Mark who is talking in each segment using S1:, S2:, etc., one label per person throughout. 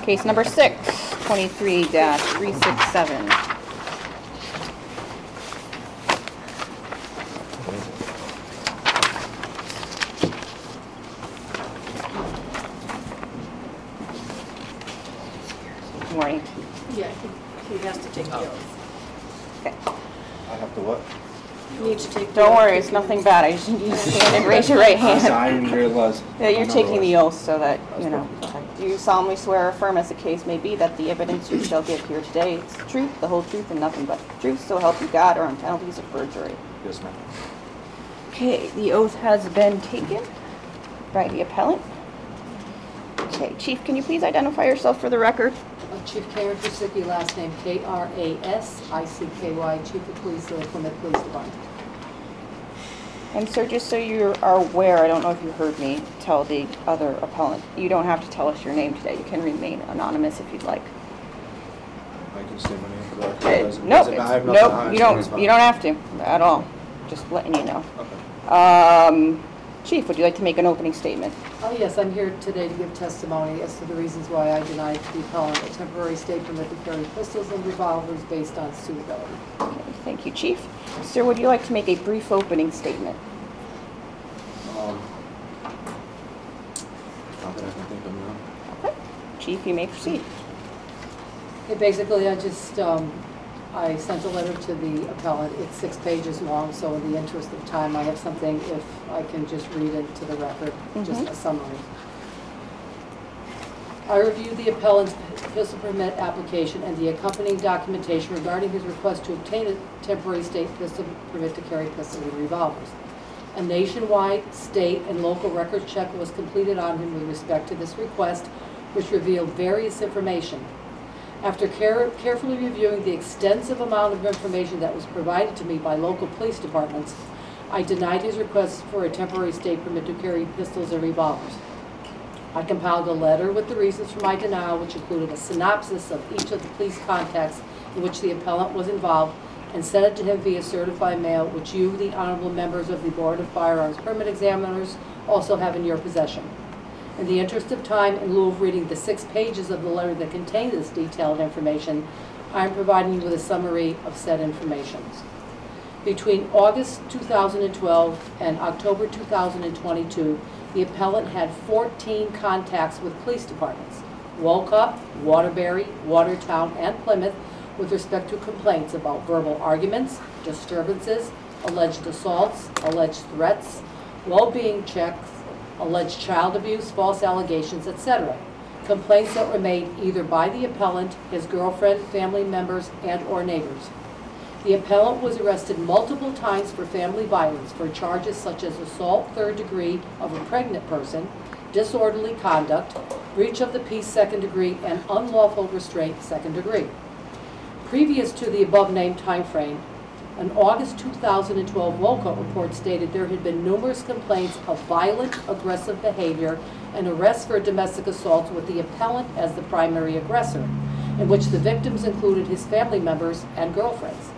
S1: Case number 6, 23-367. Good morning.
S2: Yeah, he has to take the oath.
S1: Okay.
S3: I have to what?
S2: You need to take the
S1: Don't
S2: oath.
S1: worry, it's nothing bad. I just need you to stand and raise your right hand.
S3: I didn't realize.
S1: Yeah, you're taking the oath so that, you know. Do you solemnly swear or affirm as the case may be that the evidence you shall give here today is the truth, the whole truth, and nothing but the truth, so help you God, or on penalties of perjury?
S3: Yes, ma'am.
S1: Okay, the oath has been taken by the appellant. Okay, Chief, can you please identify yourself for the record?
S2: Chief Karen Krasicki, last name Krasicky, Chief of Police of the Plymouth Police Department.
S1: And sir, just so you are aware, I don't know if you heard me tell the other appellant, you don't have to tell us your name today. You can remain anonymous if you'd like.
S3: I can say my name for the record.
S1: Nope,
S3: I have nothing to hide.
S1: you don't have to at all. Just letting you know.
S3: Okay.
S1: Chief, would you like to make an opening statement?
S2: Oh, yes, I'm here today to give testimony as to the reasons why I denied the appellant a temporary state permit to carry pistols and revolvers based on suitability.
S1: Okay, thank you, Chief. Sir, would you like to make a brief opening statement?
S3: Not that I can think of now.
S1: Okay. Chief, you may proceed.
S2: Okay, basically, I sent a letter to the appellant. It's 6 pages long, so in the interest of time, I have something, if I can just read it to the record, just a summary. I reviewed the appellant's pistol permit application and the accompanying documentation regarding his request to obtain a temporary state pistol permit to carry pistols and revolvers. A nationwide, state, and local records check was completed on him with respect to this request, which revealed various information. After carefully reviewing the extensive amount of information that was provided to me by local police departments, I denied his request for a temporary state permit to carry pistols and revolvers. I compiled a letter with the reasons for my denial, which included a synopsis of each of the police contacts in which the appellant was involved, and sent it to him via certified mail, which you, the honorable members of the Board of Firearms Permit Examiners, also have in your possession. In the interest of time, in lieu of reading the 6 pages of the letter that contain this detailed information, I am providing you with a summary of said information. Between August 2012 and October 2022, the appellant had 14 contacts with police departments, Wolcott, Waterbury, Watertown, and Plymouth, with respect to complaints about verbal arguments, disturbances, alleged assaults, alleged threats, well-being checks, alleged child abuse, false allegations, etc. Complaints that were made either by the appellant, his girlfriend, family members, and or neighbors. The appellant was arrested multiple times for family violence for charges such as assault 3rd degree of a pregnant person, disorderly conduct, breach of the peace 2nd degree, and unlawful restraint 2nd degree. Previous to the above-named time frame, an August 2012 Wolcott report stated there had been numerous complaints of violent, aggressive behavior and arrests for domestic assaults with the appellant as the primary aggressor, in which the victims included his family members and girlfriends.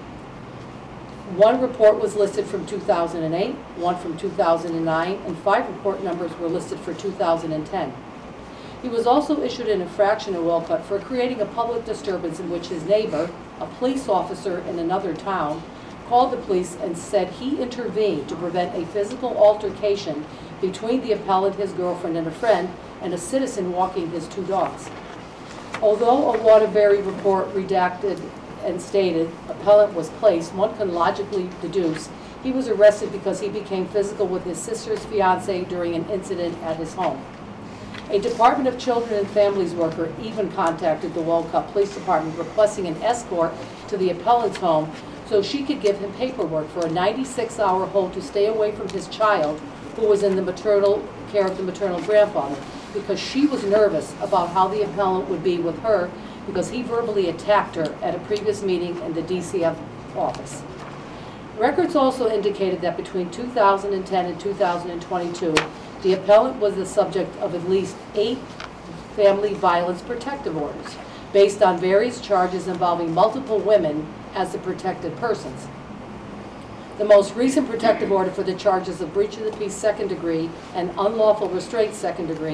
S2: One report was listed from 2008, one from 2009, and 5 report numbers were listed for 2010. He was also issued an infraction in Wolcott for creating a public disturbance in which his neighbor, a police officer in another town, called the police and said he intervened to prevent a physical altercation between the appellant, his girlfriend, and a friend, and a citizen walking his 2 dogs. Although a Waterbury report redacted and stated appellant was placed, one can logically deduce he was arrested because he became physical with his sister's fiancé during an incident at his home. A Department of Children and Families worker even contacted the Wolcott Police Department requesting an escort to the appellant's home so she could give him paperwork for a 96-hour hold to stay away from his child, who was in the maternal care of the maternal grandfather, because she was nervous about how the appellant would be with her because he verbally attacked her at a previous meeting in the DCF office. Records also indicated that between 2010 and 2022, the appellant was the subject of at least 8 family violence protective orders, based on various charges involving multiple women as the protected persons. The most recent protective order for the charges of breach of the peace 2nd degree and unlawful restraint 2nd degree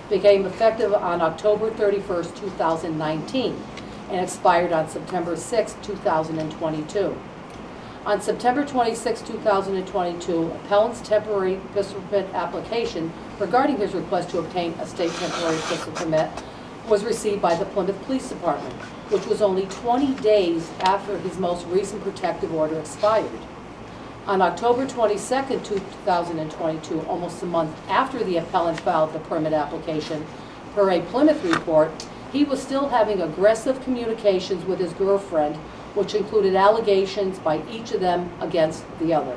S2: became effective on October 31st, 2019, and expired on September 6, 2022. On September 26, 2022, appellant's temporary pistol permit application regarding his request to obtain a state temporary pistol permit was received by the Plymouth Police Department, which was only 20 days after his most recent protective order expired. On October 22, 2022, almost a month after the appellant filed the permit application, per a Plymouth report, he was still having aggressive communications with his girlfriend, which included allegations by each of them against the other.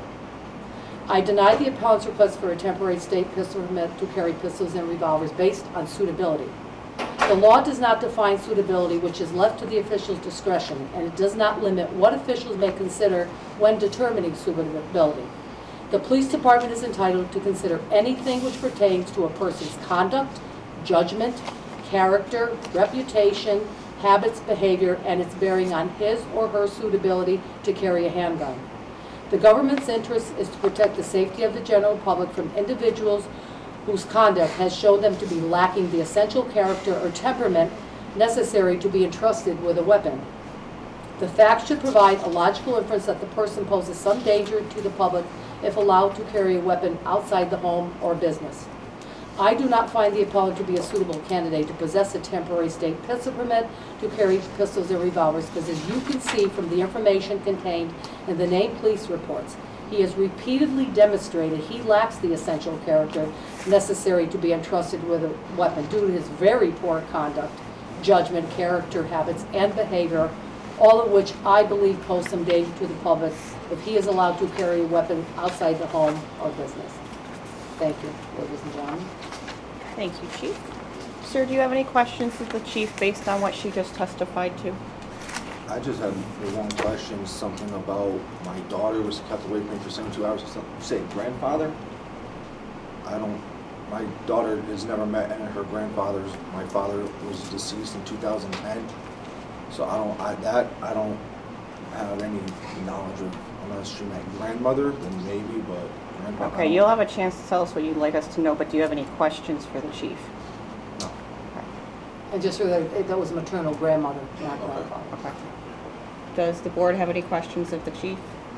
S2: I denied the appellant's request for a temporary state pistol permit to carry pistols and revolvers based on suitability. The law does not define suitability, which is left to the official's discretion, and it does not limit what officials may consider when determining suitability. The police department is entitled to consider anything which pertains to a person's conduct, judgment, character, reputation, habits, behavior, and its bearing on his or her suitability to carry a handgun. The government's interest is to protect the safety of the general public from individuals whose conduct has shown them to be lacking the essential character or temperament necessary to be entrusted with a weapon. The facts should provide a logical inference that the person poses some danger to the public if allowed to carry a weapon outside the home or business. I do not find the appellant to be a suitable candidate to possess a temporary state pistol permit to carry pistols and revolvers because, as you can see from the information contained in the named police reports, he has repeatedly demonstrated he lacks the essential character necessary to be entrusted with a weapon due to his very poor conduct, judgment, character, habits, and behavior, all of which I believe pose some danger to the public if he is allowed to carry a weapon outside the home or business. Thank you, ladies and gentlemen.
S1: Thank you, Chief. Sir, do you have any questions of the Chief based on what she just testified to?
S3: I just have one question, something about my daughter was kept away from me for 72 hours. You say grandfather? My daughter has never met any of her grandfathers. My father was deceased in 2010. So I don't have any knowledge of, unless she met grandmother, then maybe, but grandfather.
S1: Okay, you'll have a chance to tell us what you'd like us to know, but do you have any questions for the Chief?
S3: No.
S1: Okay.
S2: And just so that was maternal grandmother, not grandfather.
S1: Okay. Does the board have any questions of the Chief?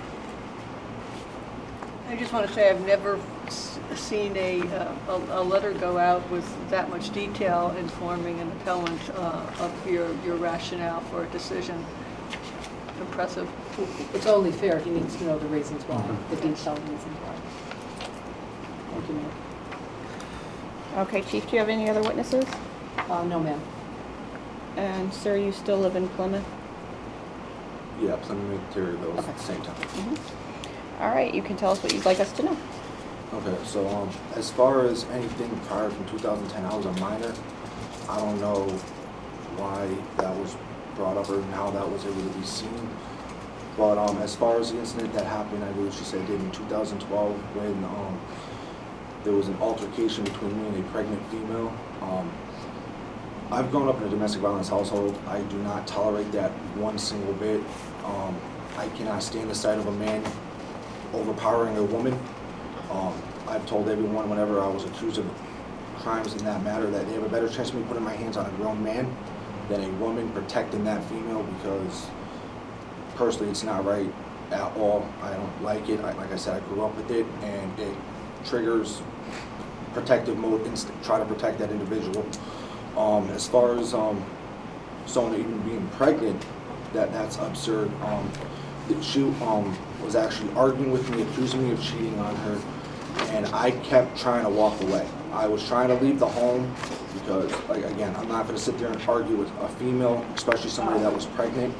S4: I just want to say I've never seen a letter go out with that much detail informing an appellant of your rationale for a decision. Impressive.
S2: It's only fair, he needs to know the reasons why, the detailed reasons why. Thank you, ma'am.
S1: Okay, Chief, do you have any other witnesses?
S2: No, ma'am.
S1: And sir, you still live in Plymouth?
S3: Yeah, Plymouth Terryville
S1: Okay.
S3: at the same time.
S1: All right, you can tell us what you'd like us to know.
S3: Okay, so as far as anything prior from 2010, I was a minor. I don't know why that was brought up or how that was able to be seen. But as far as the incident that happened, I believe she said did in 2012 when there was an altercation between me and a pregnant female. I've grown up in a domestic violence household. I do not tolerate that one single bit. I cannot stand the sight of a man overpowering a woman. I've told everyone whenever I was accused of crimes in that matter that they have a better chance of me putting my hands on a grown man than a woman protecting that female, because personally it's not right at all. I don't like it. Like I said, I grew up with it, and it triggers protective mode instinct, try to protect that individual. As far as someone even being pregnant, that's absurd. She was actually arguing with me, accusing me of cheating on her, and I kept trying to walk away. I was trying to leave the home because, like, again, I'm not going to sit there and argue with a female, especially somebody that was pregnant.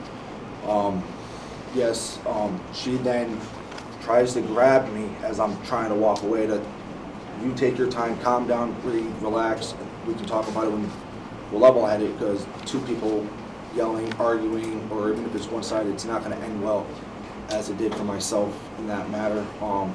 S3: She then tries to grab me as I'm trying to walk away. You take your time, calm down, breathe, relax. We can talk about it when we're level-headed, because two people yelling, arguing, or even if it's one-sided, it's not going to end well, as it did for myself in that matter.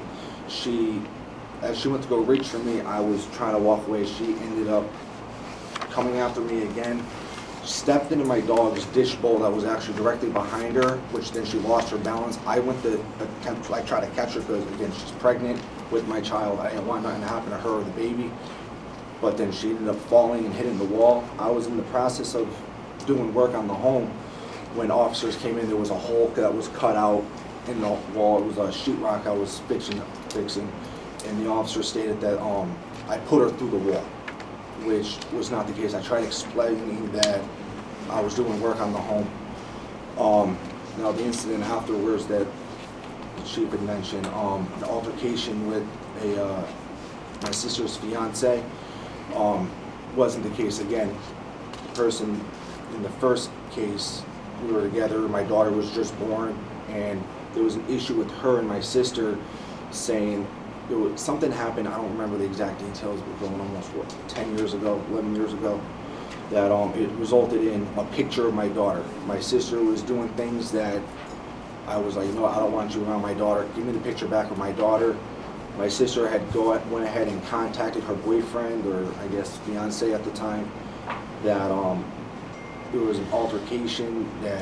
S3: As she went to go reach for me, I was trying to walk away. She ended up coming after me again, stepped into my dog's dish bowl that was actually directly behind her, which then she lost her balance. I went to attempt to try to catch her because, again, she's pregnant with my child. I didn't want nothing to happen to her or the baby. but then she ended up falling and hitting the wall. I was in the process of doing work on the home when officers came in. There was a hole that was cut out in the wall. It was a sheetrock I was fixing, and the officer stated that I put her through the wall, which was not the case. I tried explaining that I was doing work on the home. Now the incident afterwards that the chief had mentioned, an altercation with my sister's fiance, wasn't the case. Again, the person in the first case, we were together, my daughter was just born, and there was an issue with her and my sister saying something happened. I don't remember the exact details, but going almost 10 years ago, 11 years ago, that it resulted in a picture of my daughter. My sister was doing things that I was like, no, I don't want you around my daughter. Give me the picture back of my daughter. My sister had went ahead and contacted her boyfriend, or I guess fiance at the time, that there was an altercation, that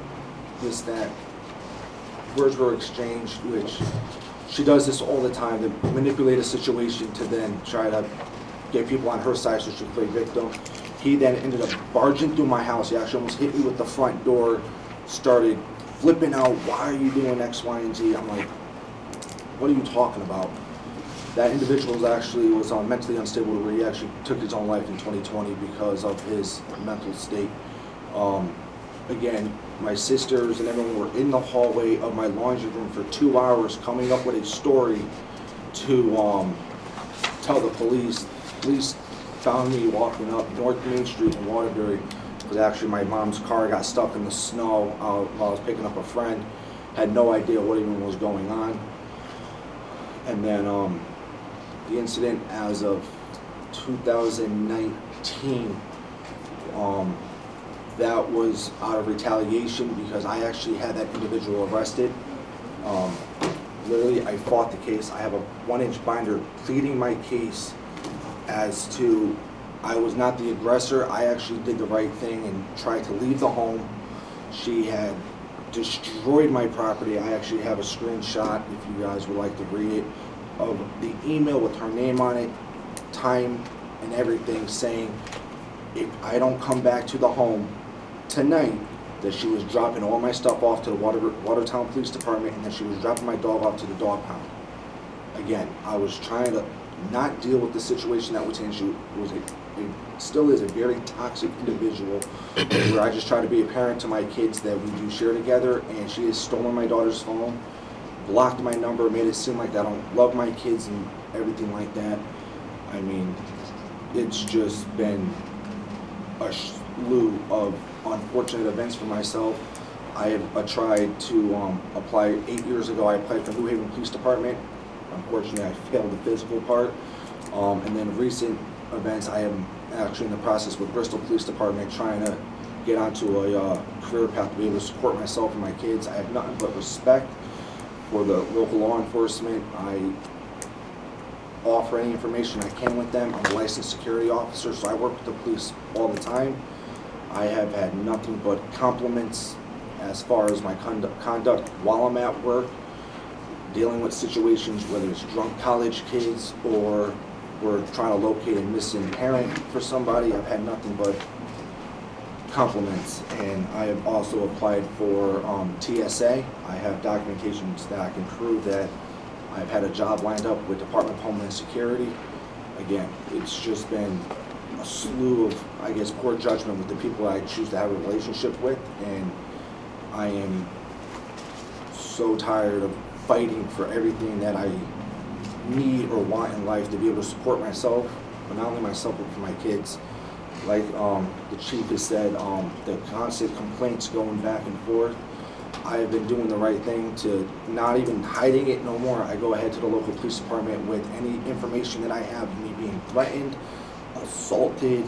S3: words were exchanged, which she does this all the time, to manipulate a situation to then try to get people on her side so she play victim. He then ended up barging through my house. He actually almost hit me with the front door, started flipping out, why are you doing X, Y, and Z? I'm like, what are you talking about? That individual was mentally unstable, where he actually took his own life in 2020 because of his mental state. Again, my sisters and everyone were in the hallway of my laundry room for 2 hours coming up with a story to tell the police. Police found me walking up North Main Street in Waterbury, because actually my mom's car got stuck in the snow while I was picking up a friend. Had no idea what even was going on. And then the incident as of 2019, that was out of retaliation because I actually had that individual arrested. Literally, I fought the case. I have a 1-inch binder pleading my case as to I was not the aggressor. I actually did the right thing and tried to leave the home. She had destroyed my property. I actually have a screenshot, if you guys would like to read it, of the email with her name on it, time and everything, saying if I don't come back to the home tonight, that she was dropping all my stuff off to the Watertown Police Department, and that she was dropping my dog off to the dog pound. Again, I was trying to not deal with the situation that was in. She was still is a very toxic individual, where I just try to be a parent to my kids that we do share together, and she has stolen my daughter's phone, blocked my number, made it seem like I don't love my kids and everything like that. I mean, it's just been a slew of unfortunate events for myself. I tried to apply 8 years ago. I applied for New Haven Police Department. Unfortunately, I failed the physical part. And then recent events, I am actually in the process with Bristol Police Department trying to get onto a career path to be able to support myself and my kids. I have nothing but respect for the local law enforcement. I offer any information I can with them. I'm a licensed security officer, so I work with the police all the time. I have had nothing but compliments as far as my conduct while I'm at work, dealing with situations, whether it's drunk college kids or we're trying to locate a missing parent for somebody. I've had nothing but compliments. And I have also applied for TSA. I have documentations that I can prove that I've had a job lined up with Department of Homeland Security. Again, it's just been a slew of, I guess, poor judgment with the people I choose to have a relationship with, and I am so tired of fighting for everything that I need or want in life to be able to support myself, but not only myself, but for my kids. Like the chief has said, the constant complaints going back and forth. I have been doing the right thing to not even hiding it no more. I go ahead to the local police department with any information that I have, me being threatened, assaulted.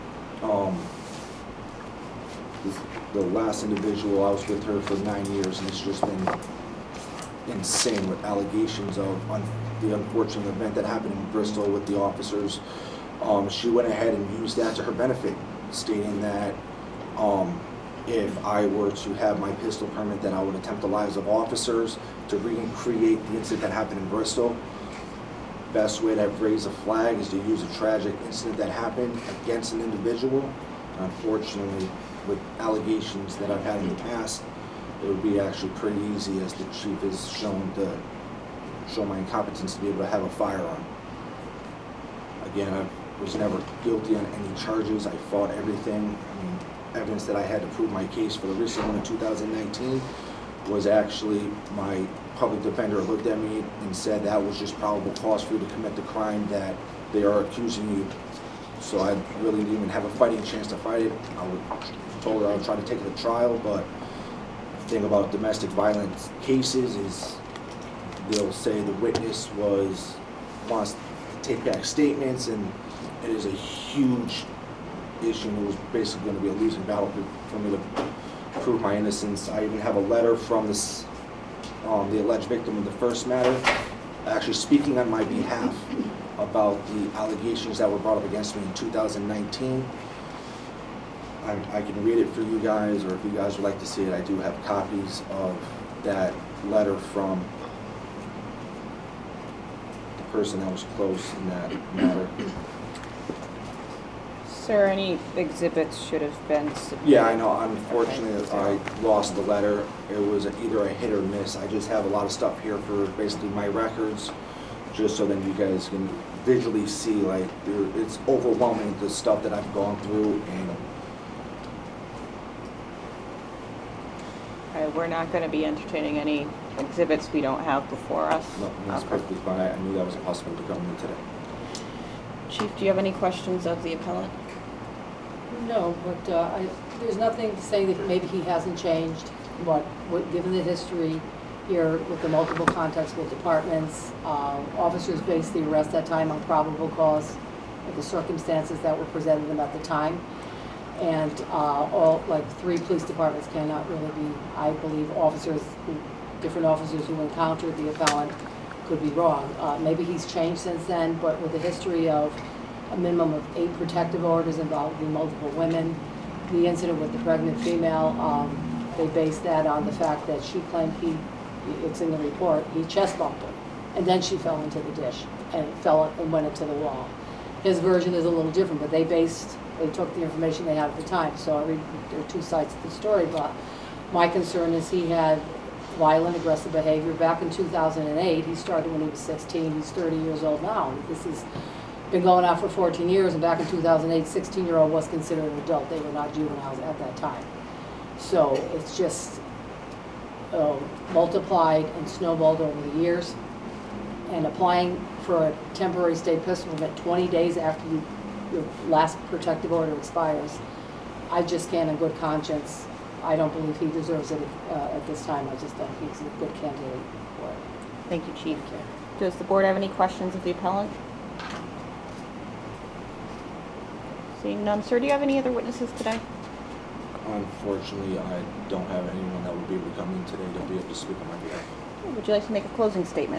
S3: The last individual, I was with her for 9 years, and it's just been insane with allegations of the unfortunate event that happened in Bristol with the officers. She went ahead and used that to her benefit, stating that if I were to have my pistol permit, that I would attempt the lives of officers to recreate the incident that happened in Bristol. best way to raise a flag is to use a tragic incident that happened against an individual. Unfortunately, with allegations that I've had in the past, it would be actually pretty easy, as the chief has shown, to show my incompetence to be able to have a firearm. Again, I was never guilty on any charges. I fought everything. I mean, evidence that I had to prove my case for the recent one in 2019 was actually my public defender looked at me and said that was just probable cause for you to commit the crime that they are accusing you. So I really didn't even have a fighting chance to fight it. Told her I would try to take it to trial, but the thing about domestic violence cases is they'll say the witness wants to take back statements, and it is a huge issue, and it was basically going to be a losing battle for me to prove my innocence. I even have a letter from the alleged victim of the first matter actually speaking on my behalf about the allegations that were brought up against me in 2019. I can read it for you guys, or if you guys would like to see it, I do have copies of that letter from the person that was close in that matter.
S1: Sir, any exhibits should have been submitted.
S3: Yeah, I know. Unfortunately, I lost the letter. It was either a hit or miss. I just have a lot of stuff here for basically my records, just so then you guys can visually see, like, it's overwhelming, the stuff that I've gone through. And
S1: We're not going to be entertaining any exhibits we don't have before us.
S3: no, that's
S1: Okay.
S3: perfectly fine. I knew that was a possibility coming in today.
S1: Chief, do you have any questions of the appellant?
S2: No, but there's nothing saying that maybe he hasn't changed. Given the history here with the multiple contacts with departments, officers based the arrest that time on probable cause of the circumstances that were presented to them at the time. And all, like, 3 police departments cannot really be, I believe, different officers who encountered the appellant could be wrong. Maybe he's changed since then, but with the history of a minimum of 8 protective orders involving multiple women, the incident with the pregnant female, they based that on the fact that she claimed it's in the report, he chest bumped her, and then she fell into the dish and went into the wall. His version is a little different, but they took the information they had at the time. So there are 2 sides to the story, but my concern is he had violent, aggressive behavior. Back in 2008, he started when he was 16. He's 30 years old now. This has been going on for 14 years, and back in 2008, 16-year-old was considered an adult. They were not juveniles at that time. So it's just multiplied and snowballed over the years. And applying for a temporary state pistol permit 20 days after your last protective order expires, I just can't, in good conscience, I don't believe he deserves it at this time. I just don't think he's a good candidate for it.
S1: Thank you, Chief. Does the board have any questions of the appellant? Seeing none. Sir, do you have any other witnesses today?
S3: Unfortunately, I don't have anyone that would be able to come in today to be able to speak on my behalf.
S1: Would you like to make a closing statement?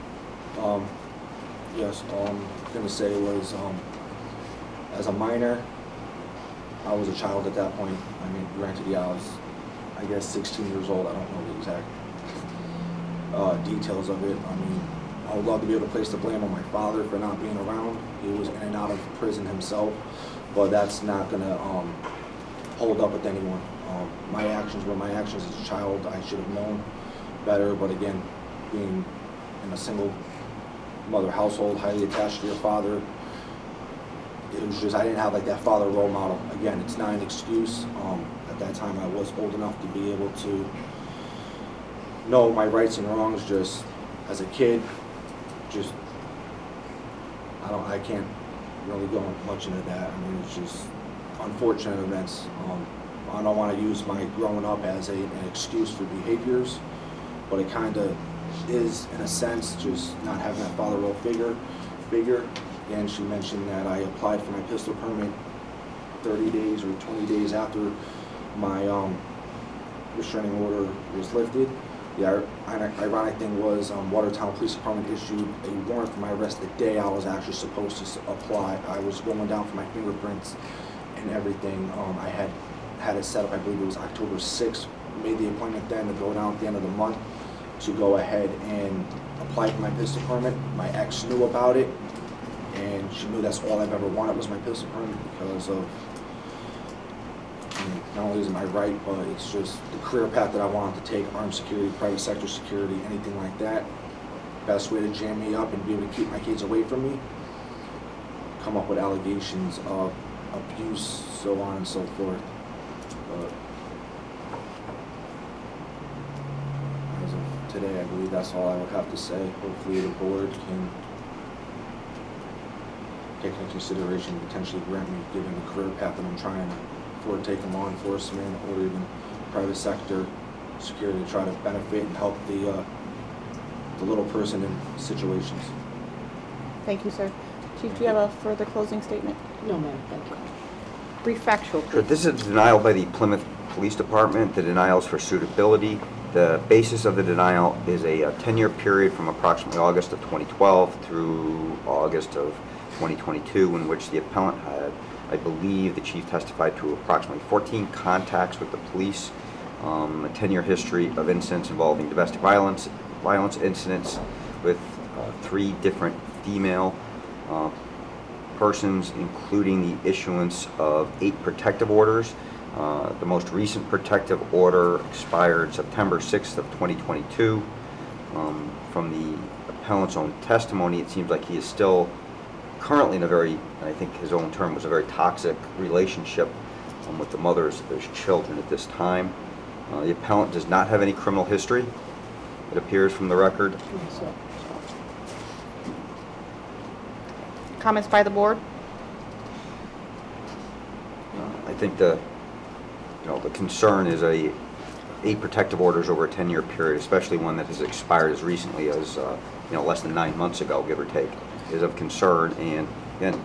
S3: Yes, all I'm going to say was, as a minor, I was a child at that point. I mean, granted, yeah, I was, I guess, 16 years old. I don't know the exact details of it. I mean, I would love to be able to place the blame on my father for not being around. He was in and out of prison himself, but that's not going to hold up with anyone. My actions were my actions as a child. I should have known better, but again, being in a single mother household, highly attached to your father, it was just, I didn't have like that father role model. Again, it's not an excuse. At that time, I was old enough to be able to know my rights and wrongs. Just as a kid, just I can't really go much into that. I mean, it's just unfortunate events. I don't want to use my growing up as an excuse for behaviors, but it kind of is, in a sense, just not having that father role figure. Again, she mentioned that I applied for my pistol permit 30 days or 20 days after my restraining order was lifted. The ironic thing was Watertown Police Department issued a warrant for my arrest the day I was actually supposed to apply. I was going down for my fingerprints and everything. I had it set up, I believe it was October 6th, made the appointment then to go down at the end of the month to go ahead and applied for my pistol permit. My ex knew about it, and she knew that's all I've ever wanted was my pistol permit because of, not only is it my right, but it's just the career path that I wanted to take, armed security, private sector security, anything like that. Best way to jam me up and be able to keep my kids away from me. Come up with allegations of abuse, so on and so forth. But as of today, I believe that's all I would have to say. Hopefully the board can take into consideration and potentially grant me, given the career path that I'm trying to take in law enforcement or even private sector security to try to benefit and help the little person in situations.
S1: Thank you, sir. Chief, do you have a further closing statement?
S2: No, ma'am, thank you.
S1: Brief factual,
S5: Sure.
S1: please.
S5: This is a denial by the Plymouth Police Department. The denial is for suitability. The basis of the denial is a 10-year period from approximately August of 2012 through August of 2022, in which the appellant had, I believe, the chief testified to approximately 14 contacts with the police, a 10-year history of incidents involving domestic violence incidents with 3 different female persons, including the issuance of 8 protective orders. The most recent protective order expired September 6th of 2022. From the appellant's own testimony, it seems like he is still currently in a very, I think his own term was a very toxic relationship with the mothers of his children at this time. The appellant does not have any criminal history, it appears from the record.
S2: Yes, sir.
S1: Comments by the board?
S5: I think the concern is 8 protective orders over a 10-year period, especially one that has expired as recently as less than 9 months ago, give or take, is of concern. And again,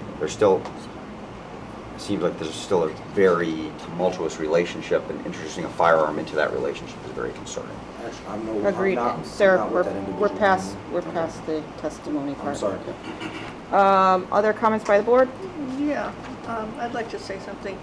S5: seems like there's still a very tumultuous relationship, and introducing a firearm into that relationship is very concerning.
S3: Actually,
S1: Agreed. Sir, we're past the testimony part.
S3: I'm sorry.
S1: Other comments by the board?
S4: Yeah, I'd like to say something.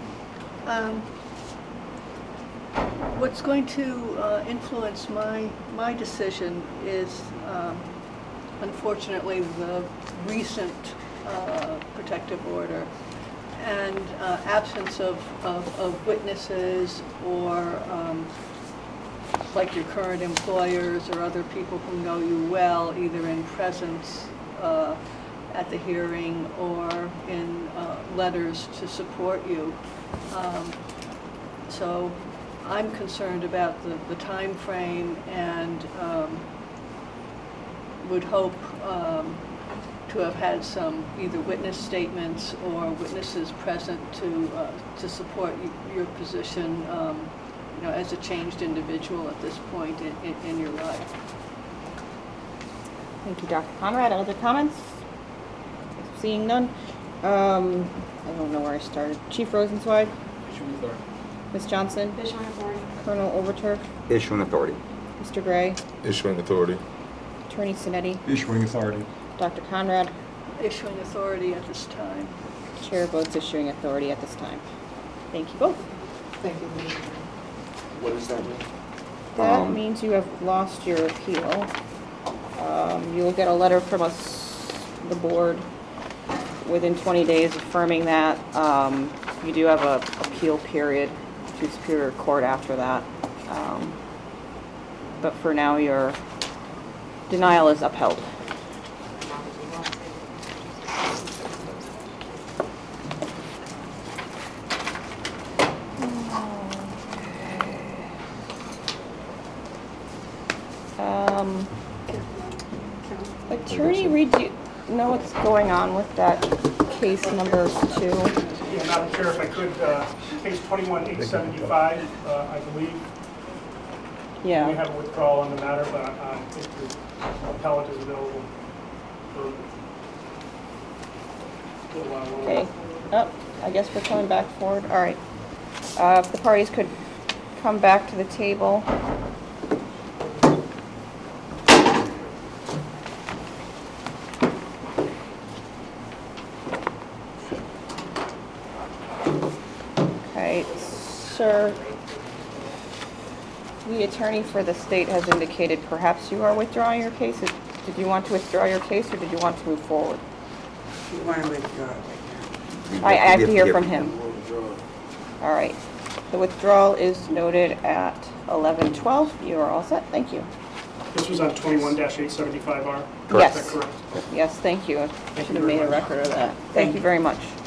S4: What's going to influence my decision is, unfortunately, the recent protective order and absence of witnesses or like your current employers or other people who know you well, either in presence at the hearing or in letters to support you. So I'm concerned about the time frame and would hope to have had some either witness statements or witnesses present to support your position, as a changed individual at this point in your life.
S1: Thank you, Dr. Conrad. Other comments? Seeing none. I don't know where I started. Chief Rosenzweig?
S6: Issuing authority.
S1: Ms. Johnson?
S7: Issuing authority.
S1: Colonel Overturf?
S5: Issuing authority.
S1: Mr. Gray?
S6: Issuing authority.
S1: Attorney Sinetti?
S6: Issuing authority.
S1: Dr. Conrad?
S4: Issuing authority at this time.
S1: Chair votes issuing authority at this time. Thank you both.
S2: Thank you.
S3: What does that mean?
S1: That means you have lost your appeal. You will get a letter from us, the board, within 20 days affirming that. You do have an appeal period to Superior Court after that. But for now, your denial is upheld. Attorney Reed, do you know what's going on with that case number 2?
S8: Yeah, Madam Chair, if I could, case 21875, I believe. We
S1: Yeah.
S8: have a withdrawal on the matter, but I think the appellate is available for a little while longer.
S1: Okay. Oh, I guess we're coming back forward. All right. If the parties could come back to the table. Okay, sir. The attorney for the state has indicated perhaps you are withdrawing your case. Did Did you want to withdraw your case, or did you want to move forward?
S7: You want to withdraw it right
S1: I have
S5: We
S1: to hear from him.
S3: We'll withdraw.
S1: All right. The withdrawal is noted at 11:12. You are all set. Thank you.
S8: This was on 21-875R.
S1: Yes.
S8: Is that correct?
S1: Yes, thank you. I should have
S8: very
S1: made a
S8: much.
S1: record of that. Thank you very much.